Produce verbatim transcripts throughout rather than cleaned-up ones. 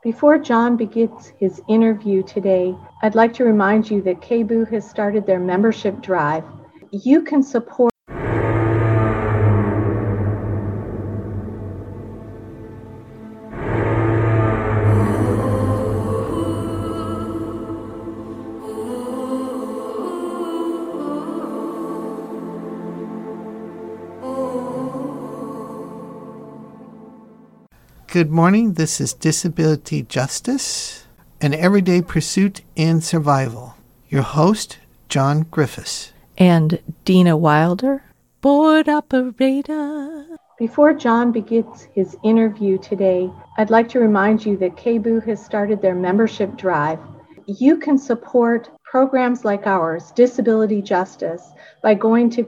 Before John begins his interview today, I'd like to remind you that K B O O has started their membership drive. You can support Good morning. This is Disability Justice, an everyday pursuit and survival. Your host, John Griffiths. And Dina Wilder, board operator. Before John begins his interview today, I'd like to remind you that K B O O has started their membership drive. You can support programs like ours, Disability Justice, by going to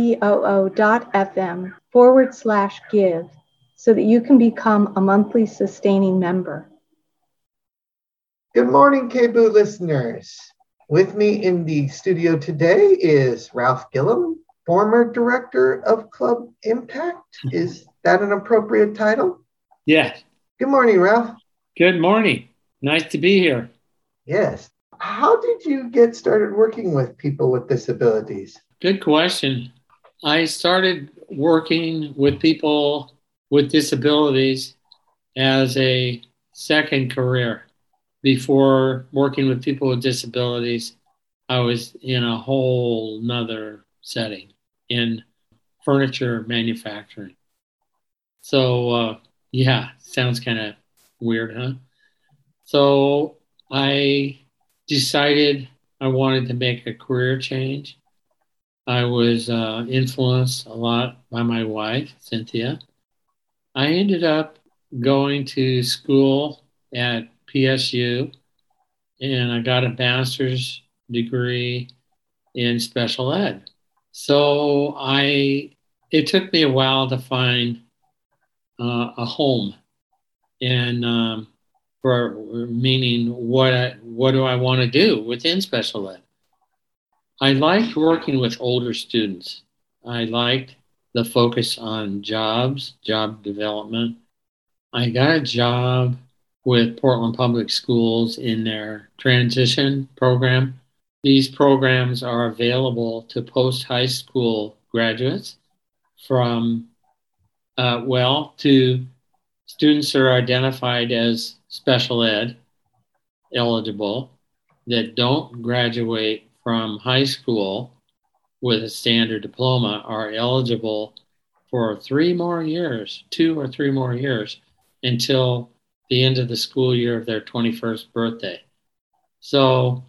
kboo.fm forward slash give. So that you can become a monthly sustaining member. Good morning, K B O O listeners. With me in the studio today is Ralph Gillum, former director of Club Impact. Is that an appropriate title? Yes. Good morning, Ralph. Good morning. Nice to be here. Yes. How did you get started working with people with disabilities? Good question. I started working with people with disabilities as a second career. Before working with people with disabilities, I was in a whole nother setting in furniture manufacturing. So uh, yeah, sounds kind of weird, huh? So I decided I wanted to make a career change. I was uh, influenced a lot by my wife, Cynthia. I ended up going to school at P S U, and I got a master's degree in special ed. So I, it took me a while to find uh, a home, and um, for meaning what I, what do I want to do within special ed? I liked working with older students. I liked the focus on jobs, job development. I got a job with Portland Public Schools in their transition program. These programs are available to post-high school graduates from, uh, well, to students that are identified as special ed eligible that don't graduate from high school with a standard diploma are eligible for three more years, two or three more years until the end of the school year of their twenty-first birthday. So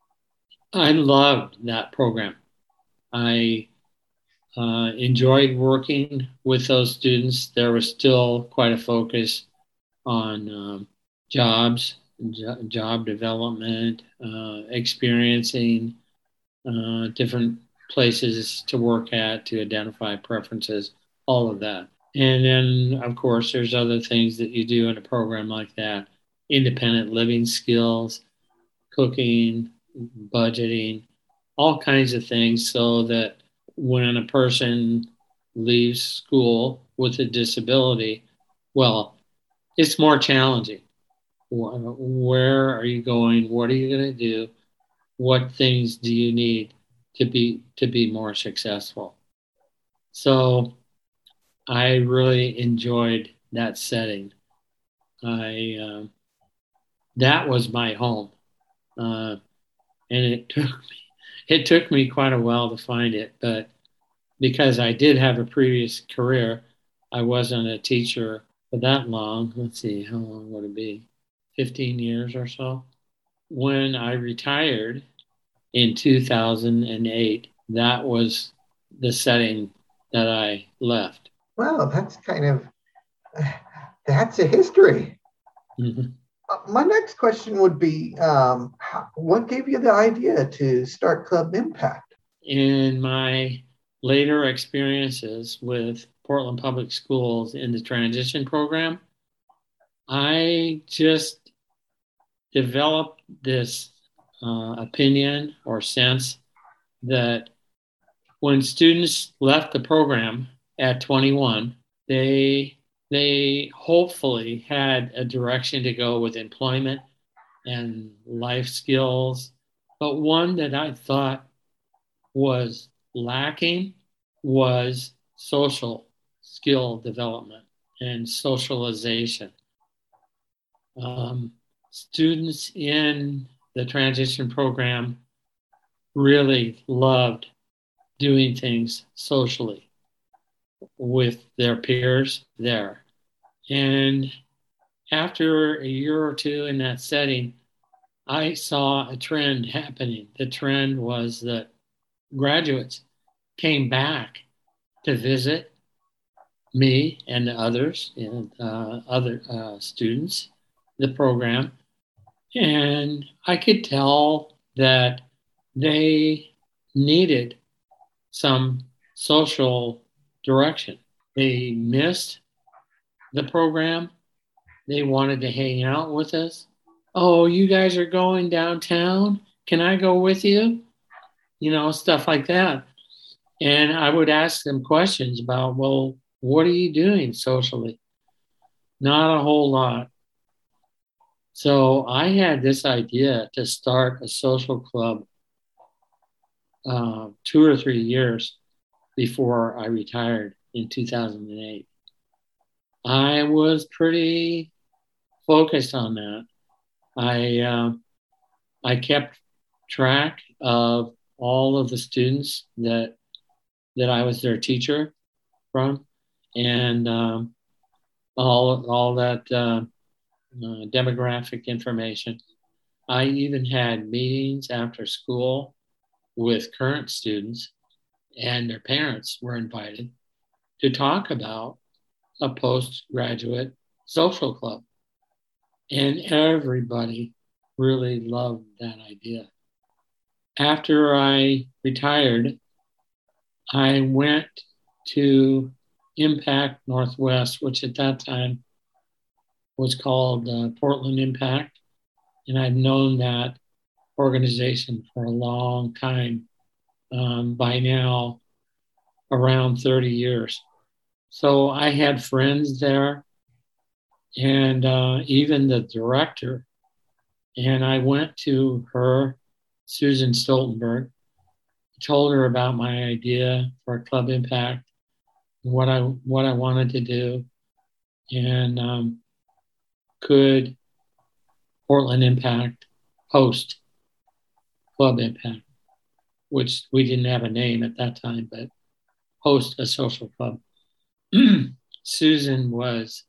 I loved that program. I uh, enjoyed working with those students. There was still quite a focus on um, jobs, jo- job development, uh, experiencing uh, different places to work at, to identify preferences, all of that. And then, of course, there's other things that you do in a program like that. Independent living skills, cooking, budgeting, all kinds of things so that when a person leaves school with a disability, well, it's more challenging. Where are you going? What are you going to do? What things do you need to be to be more successful? So I really enjoyed that setting. I uh, that was my home, uh, and it took me it took me quite a while to find it. But because I did have a previous career, I wasn't a teacher for that long. Let's see, how long would it be? fifteen years or so. When I retired in two thousand eight, that was the setting that I left. Well, that's kind of, that's a history. Mm-hmm. Uh, my next question would be, um, how, what gave you the idea to start Club Impact? In my later experiences with Portland Public Schools in the transition program, I just developed this uh, opinion or sense that when students left the program at twenty-one, they they hopefully had a direction to go with employment and life skills. But one that I thought was lacking was social skill development and socialization. Um, students in the transition program really loved doing things socially with their peers there. And after a year or two in that setting, I saw a trend happening. The trend was that graduates came back to visit me and the others and uh, other uh, students, the program. And I could tell that they needed some social direction. They missed the program. They wanted to hang out with us. Oh, you guys are going downtown? Can I go with you? You know, stuff like that. And I would ask them questions about, well, what are you doing socially? Not a whole lot. So I had this idea to start a social club uh, two or three years before I retired in two thousand eight. I was pretty focused on that. I uh, I kept track of all of the students that that I was their teacher from, and um, all all that uh, uh, demographic information. I even had meetings after school with current students, and their parents were invited to talk about a postgraduate social club. And everybody really loved that idea. After I retired, I went to Impact Northwest, which at that time was called uh, Portland Impact. And I'd known that organization for a long time, um, by now around thirty years. So I had friends there, and uh, even the director. And I went to her, Susan Stoltenberg, told her about my idea for Club Impact, what I what I wanted to do, and um, could Portland Impact host Club Impact, which we didn't have a name at that time, but host a social club. Susan was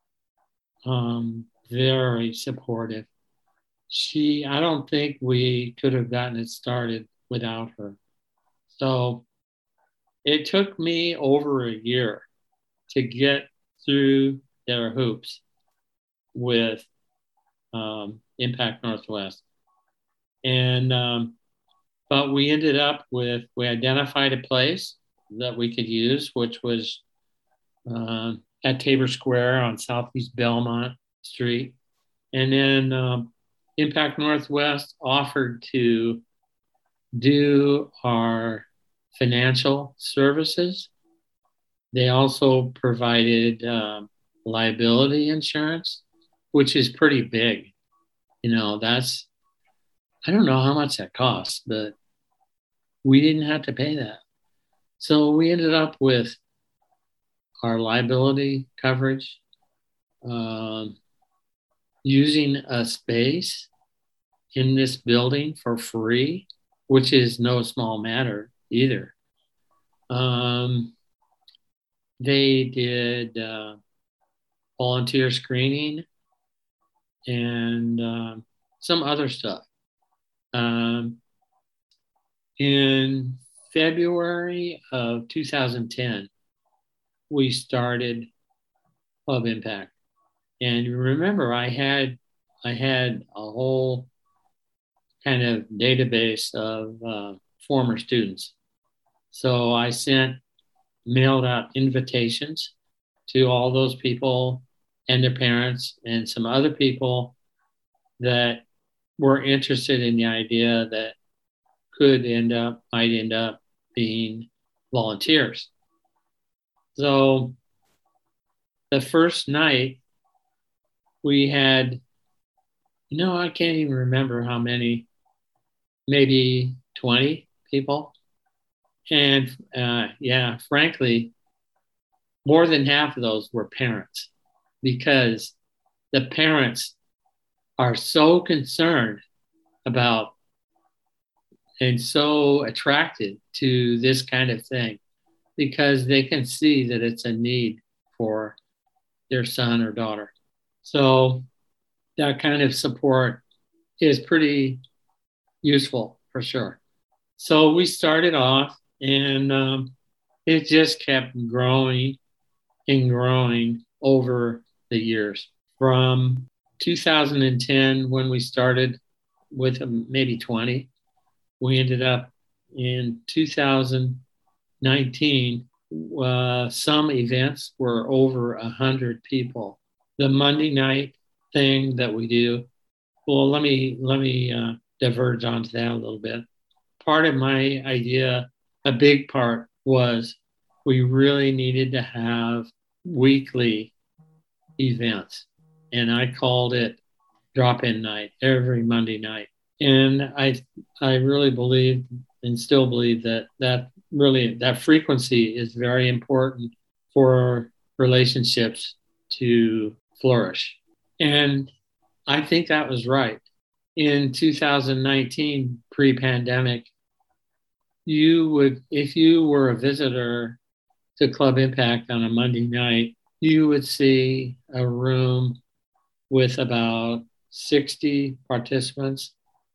um, very supportive. She, I don't think we could have gotten it started without her. So it took me over a year to get through their hoops with um, Impact Northwest. And, um, but we ended up with, we identified a place that we could use, which was uh, at Tabor Square on Southeast Belmont Street. And then um, Impact Northwest offered to do our financial services. They also provided um, liability insurance, which is pretty big. You know, that's, I don't know how much that costs, but we didn't have to pay that. So we ended up with our liability coverage, um, using a space in this building for free, which is no small matter either. Um, they did uh, volunteer screening and uh, some other stuff. Um, in February of two thousand ten, we started Club Impact. And remember, I had I had a whole kind of database of uh, former students. So I sent, mailed out invitations to all those people and their parents and some other people that were interested in the idea that could end up, might end up being volunteers. So the first night we had, you know, I can't even remember how many, maybe twenty people. And uh, yeah, frankly, more than half of those were parents, because the parents are so concerned about and so attracted to this kind of thing, because they can see that it's a need for their son or daughter. So that kind of support is pretty useful for sure. So we started off, and um, it just kept growing and growing over the years. From two thousand ten, when we started with maybe twenty, we ended up in two thousand nineteen, uh, some events were over one hundred people. The Monday night thing that we do, well, let me, let me uh, diverge onto that a little bit. Part of my idea, a big part, was we really needed to have weekly events. And I called it drop-in night every Monday night. And I I really believe and still believe that that really, that frequency is very important for relationships to flourish. And I think that was right. In two thousand nineteen, pre-pandemic, you would, if you were a visitor to Club Impact on a Monday night, you would see a room with about sixty participants,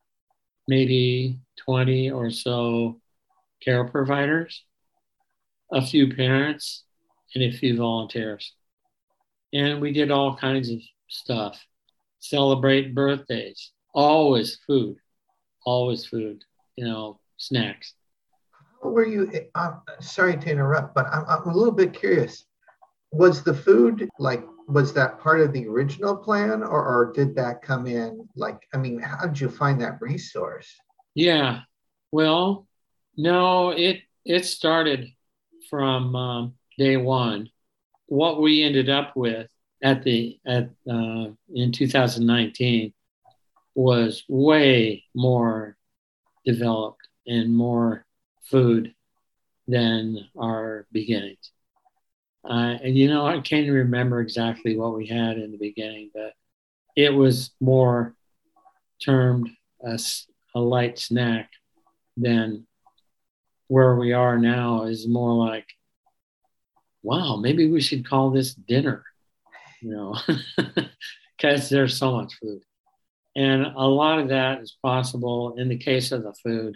maybe twenty or so care providers, a few parents, and a few volunteers. And we did all kinds of stuff. Celebrate birthdays, always food, always food, you know, snacks. How were you, uh, sorry to interrupt, but I'm, I'm a little bit curious. Was the food, like, was that part of the original plan, or, or did that come in? Like, I mean, how did you find that resource? Yeah, well, no, it it started from um, day one. What we ended up with at the at uh, in two thousand nineteen was way more developed and more food than our beginnings. Uh, and you know, I can't remember exactly what we had in the beginning, but it was more termed a, a light snack than where we are now. Is more like, wow, maybe we should call this dinner, you know, because there's so much food. And a lot of that is possible, in the case of the food,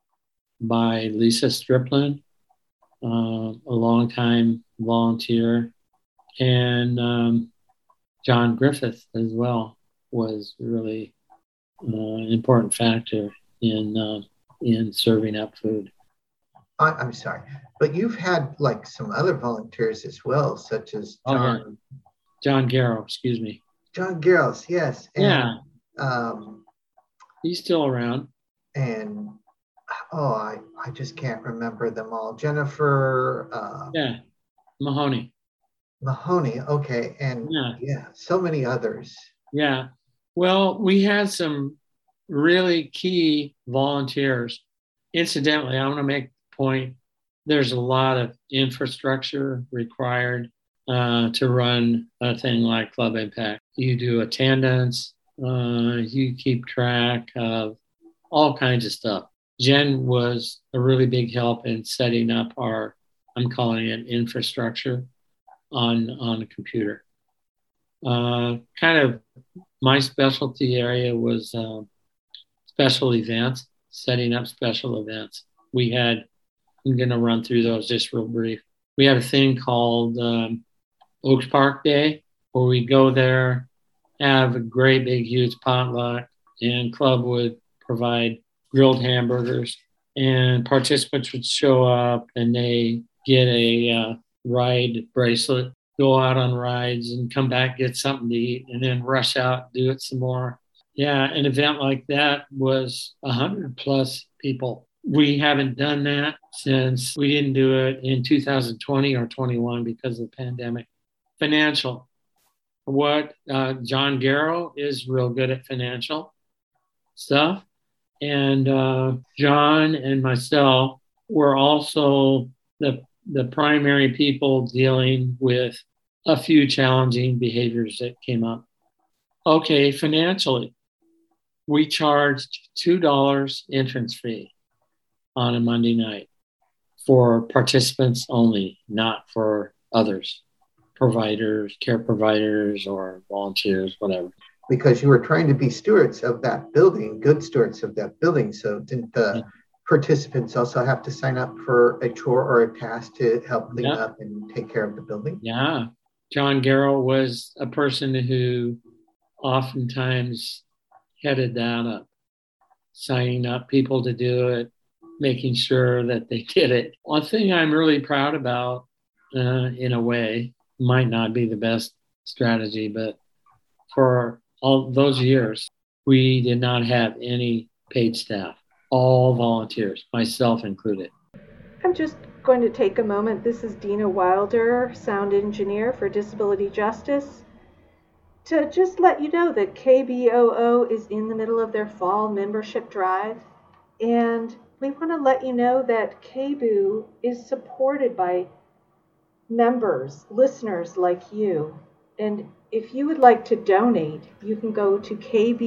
by Lisa Striplin, uh, a longtime volunteer, and um, John Griffith as well was really uh, an important factor in uh, in serving up food. I, I'm sorry, but you've had like some other volunteers as well, such as John. Oh, yeah. John Garrow, excuse me. John Garrows, yes. And, yeah. Um, He's still around. And, oh, I, I just can't remember them all. Jennifer. Uh, yeah. Mahoney. Mahoney, okay. And yeah. yeah, so many others. Yeah. Well, we had some really key volunteers. Incidentally, I want to make the point, there's a lot of infrastructure required uh, to run a thing like Club Impact. You do attendance, uh, you keep track of all kinds of stuff. Jen was a really big help in setting up our, I'm calling it infrastructure on, on a computer. Uh, kind of my specialty area was uh, special events, setting up special events. We had, I'm going to run through those just real brief. We had a thing called um, Oaks Park Day, where we go there, have a great big huge potluck, and Club would provide grilled hamburgers, and participants would show up and they get a uh, ride bracelet, go out on rides and come back, get something to eat, and then rush out, do it some more. Yeah, an event like that was one hundred plus people. We haven't done that since we didn't do it in two thousand twenty or twenty-one because of the pandemic. financial. What uh, John Garrow is real good at financial stuff. And uh, John and myself were also the, the primary people dealing with a few challenging behaviors that came up. Okay, financially, we charged two dollars entrance fee on a Monday night for participants only, not for others, providers, care providers, or volunteers, whatever. Because you were trying to be stewards of that building, good stewards of that building. So didn't the yeah. participants also have to sign up for a chore or a task to help clean yeah. up and take care of the building? Yeah. John Garrow was a person who oftentimes headed that up, signing up people to do it, making sure that they did it. One thing I'm really proud about, uh, in a way, might not be the best strategy, but for all those years, we did not have any paid staff, all volunteers, myself included. I'm just going to take a moment. This is Dina Wilder, sound engineer for Disability Justice, to just let you know that K B O O is in the middle of their fall membership drive. And we want to let you know that K B O O is supported by members, listeners like you. And if you would like to donate, you can go to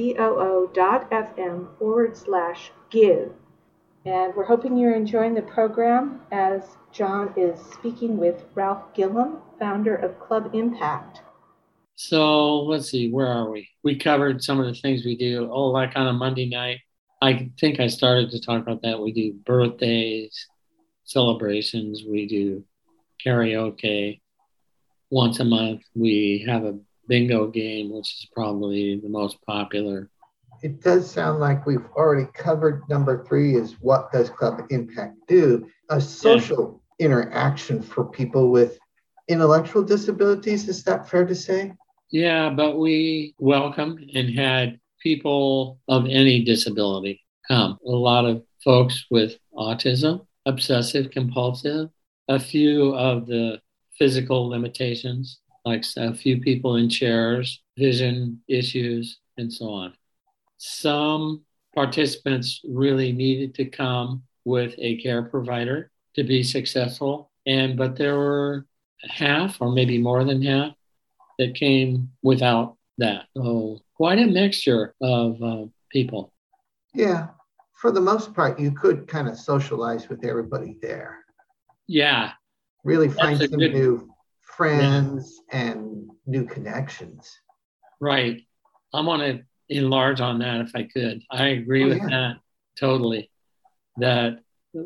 kboo.fm forward slash give. And we're hoping you're enjoying the program as John is speaking with Ralph Gillum, founder of Club Impact. So let's see, where are we? We covered some of the things we do. Oh, like on a Monday night, I think I started to talk about that. We do birthdays, celebrations, we do karaoke. Once a month, we have a bingo game, which is probably the most popular. It does sound like we've already covered number three is what does Club Impact do? A social yeah. interaction for people with intellectual disabilities. Is that fair to say? Yeah, but we welcomed and had people of any disability come. A lot of folks with autism, obsessive compulsive, a few of the physical limitations, like a few people in chairs, vision issues, and so on. Some participants really needed to come with a care provider to be successful, and but there were half or maybe more than half that came without that. So quite a mixture of uh, people. Yeah, for the most part, you could kind of socialize with everybody there. Yeah. Really find some good, new friends yeah. and new connections. Right. I want to enlarge on that if I could. I agree oh, with yeah. that totally. That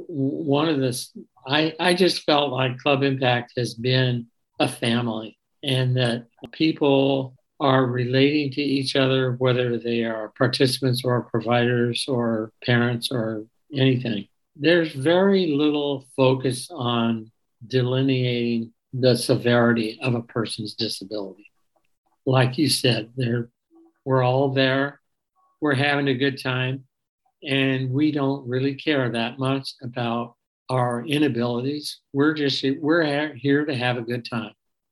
one of the, I, I just felt like Club Impact has been a family, and that people are relating to each other, whether they are participants or providers or parents or anything. There's very little focus on delineating the severity of a person's disability. Like you said, they're, we're all there, we're having a good time, and we don't really care that much about our inabilities. We're just, we're here to have a good time.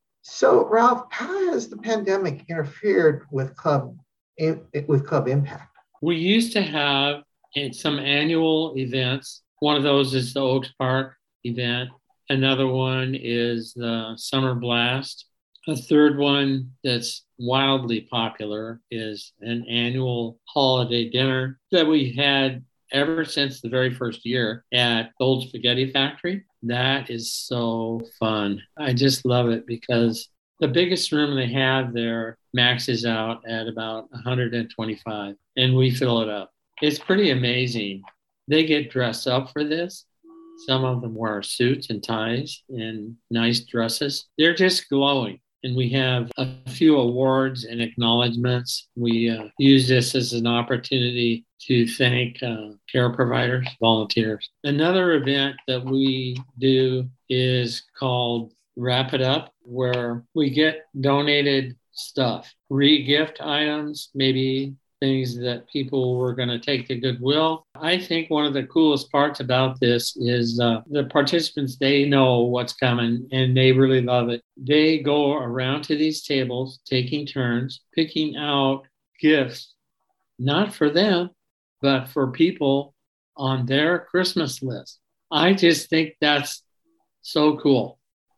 So, Ralph, how has the pandemic interfered with Club with Club Impact? We used to have some annual events. One of those is the Oaks Park event. Another one is the Summer Blast. A third one that's wildly popular is an annual holiday dinner that we had ever since the very first year at the Old Spaghetti Factory. That is so fun. I just love it because the biggest room they have there maxes out at about one hundred twenty-five, and we fill it up. It's pretty amazing. They get dressed up for this. Some of them wear suits and ties and nice dresses. They're just glowing. And we have a few awards and acknowledgments. We uh, use this as an opportunity to thank uh, care providers, volunteers. Another event that we do is called Wrap It Up, where we get donated stuff, re-gift items, maybe things that people were going to take to Goodwill. I think one of the coolest parts about this is uh, the participants, they know what's coming and they really love it. They go around to these tables, taking turns, picking out gifts, not for them, but for people on their Christmas list. I just think that's so cool.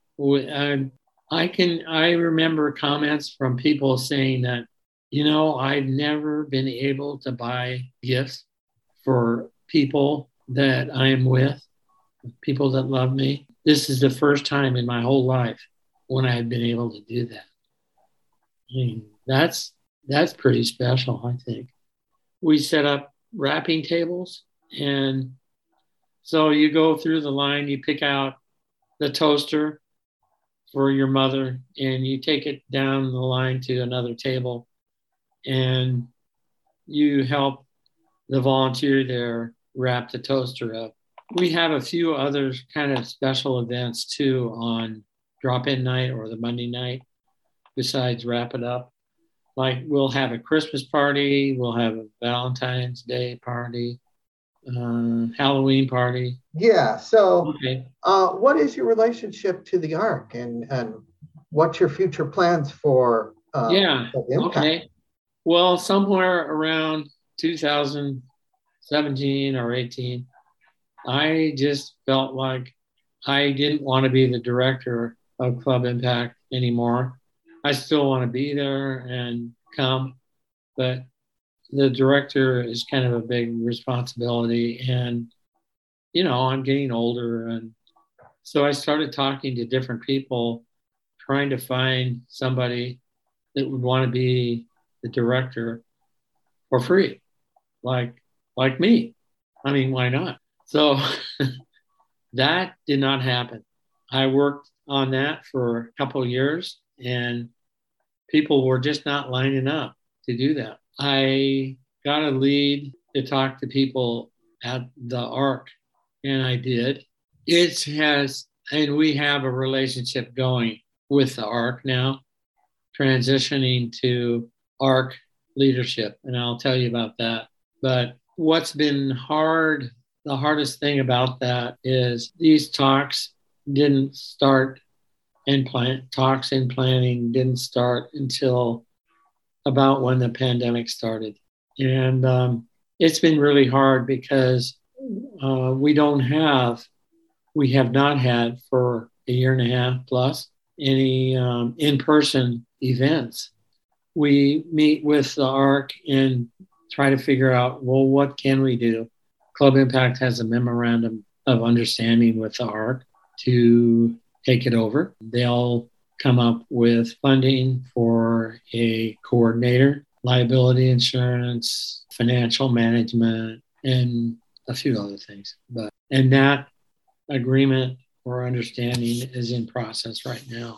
And I can, I remember comments from people saying that, you know, I've never been able to buy gifts for people that I am with, people that love me. This is the first time in my whole life when I've been able to do that. I mean, that's that's pretty special, I think. We set up wrapping tables, and so you go through the line, you pick out the toaster for your mother, and you take it down the line to another table, and you help the volunteer there wrap the toaster up. We have a few other kind of special events too on drop-in night or the Monday night besides wrap it up. Like we'll have a Christmas party, we'll have a Valentine's Day party, uh, Halloween party. Yeah, so okay. uh, what is your relationship to the Ark, and, and what's your future plans for uh, yeah, Impact? Okay. Well, somewhere around two thousand seventeen or eighteen, I just felt like I didn't want to be the director of Club Impact anymore. I still want to be there and come, but the director is kind of a big responsibility. And, you know, I'm getting older. And so I started talking to different people, trying to find somebody that would want to be the director for free, like like me. I mean, why not? So that did not happen. I worked on that for a couple of years, and people were just not lining up to do that. I got a lead to talk to people at the Ark, and I did. It has, and we have a relationship going with the Ark now, transitioning to Ark leadership, and I'll tell you about that. But what's been hard, the hardest thing about that is these talks didn't start, and plan, talks and planning didn't start until about when the pandemic started. And um, it's been really hard because uh, we don't have, we have not had for a year and a half plus any um, in-person events. We meet with the Ark and try to figure out, well, what can we do? Club Impact has a memorandum of understanding with the Ark to take it over. They'll come up with funding for a coordinator, liability insurance, financial management, and a few other things. But and that agreement or understanding is in process right now.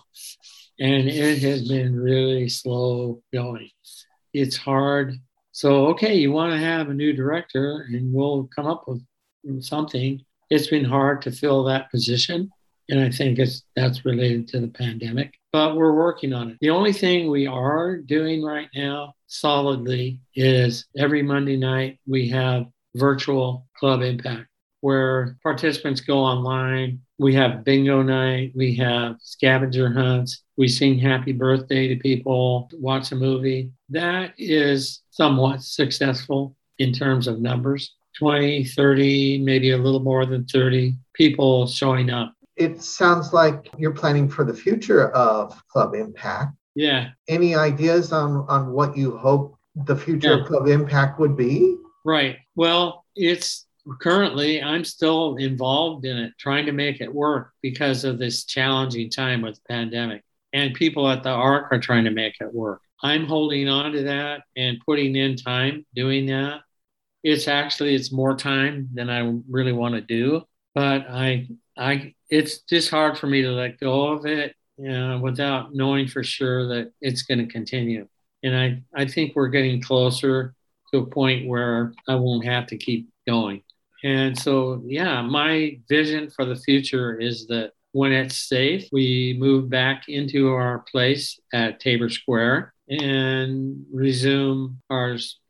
And it has been really slow going. It's hard. So, okay, you want to have a new director and we'll come up with something. It's been hard to fill that position. And I think it's that's related to the pandemic, but we're working on it. The only thing we are doing right now solidly is every Monday night we have virtual Club Impact, where participants go online. We have bingo night. We have scavenger hunts. We sing happy birthday to people, watch a movie. That is somewhat successful in terms of numbers. twenty, thirty, maybe a little more than thirty people showing up. It sounds like you're planning for the future of Club Impact. Yeah. Any ideas on, on what you hope the future yeah. of Club Impact would be? Right. Well, it's currently, I'm still involved in it, trying to make it work because of this challenging time with the pandemic. And people at the Ark are trying to make it work. I'm holding on to that and putting in time doing that. It's actually, it's more time than I really want to do. But I, I, it's just hard for me to let go of it, you know, without knowing for sure that it's going to continue. And I, I think we're getting closer to a point where I won't have to keep going. And so, yeah, my vision for the future is that when it's safe, we move back into our place at Tabor Square and resume our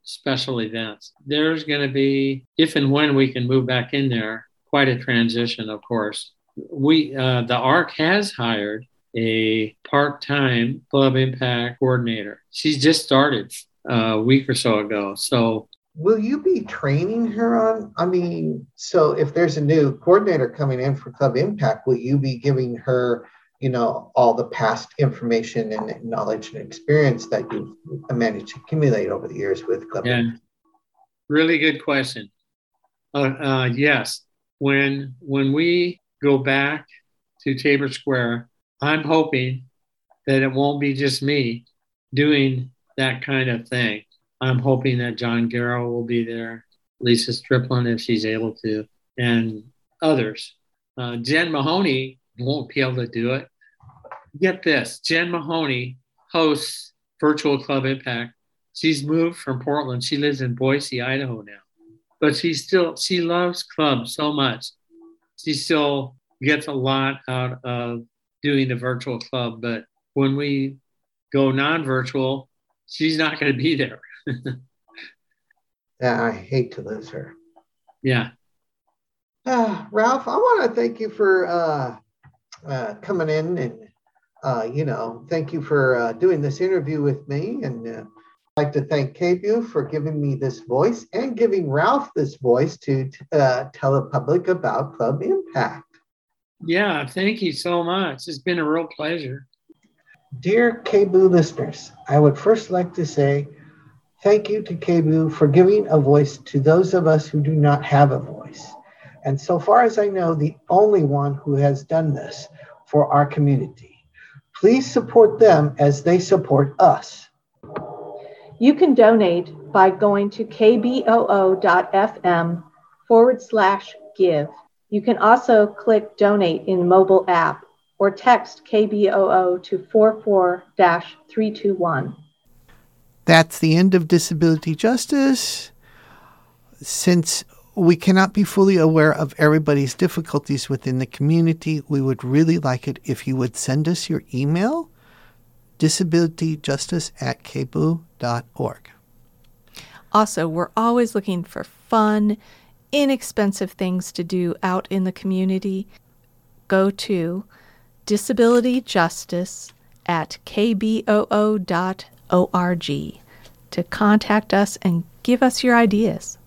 special events. There's going to be, if and when we can move back in there, quite a transition, of course. We, uh, the A R C has hired a part-time Club Impact coordinator. She's just started a week or so ago. So will you be training her on, I mean, so if there's a new coordinator coming in for Club Impact, will you be giving her, you know, all the past information and knowledge and experience that you've managed to accumulate over the years with Club yeah, Impact? Really good question. Uh, uh, yes, when when we go back to Tabor Square, I'm hoping that it won't be just me doing that kind of thing. I'm hoping that John Garrow will be there, Lisa Striplin if she's able to, and others. Uh, Jen Mahoney won't be able to do it. Get this, Jen Mahoney hosts Virtual Club Impact. She's moved from Portland. She lives in Boise, Idaho now. But she still, she loves clubs so much. She still gets a lot out of doing the virtual club. But when we go non-virtual, she's not going to be there. Yeah, I hate to lose her. Yeah. Uh, Ralph, I want to thank you for uh, uh, coming in and, uh, you know, thank you for uh, doing this interview with me. And uh, I'd like to thank K B U for giving me this voice and giving Ralph this voice to uh, tell the public about Club Impact. Yeah, thank you so much. It's been a real pleasure. Dear K B U listeners, I would first like to say thank you to K B U for giving a voice to those of us who do not have a voice. And so far as I know, the only one who has done this for our community. Please support them as they support us. You can donate by going to kboo.fm forward slash give. You can also click donate in mobile app or text K B O O to four four dash three two one. That's the end of Disability Justice. Since we cannot be fully aware of everybody's difficulties within the community, we would really like it if you would send us your email, disabilityjustice at k b u dot org. Also, we're always looking for fun, inexpensive things to do out in the community. Go to disabilityjustice at k b o o dot org to contact us and give us your ideas.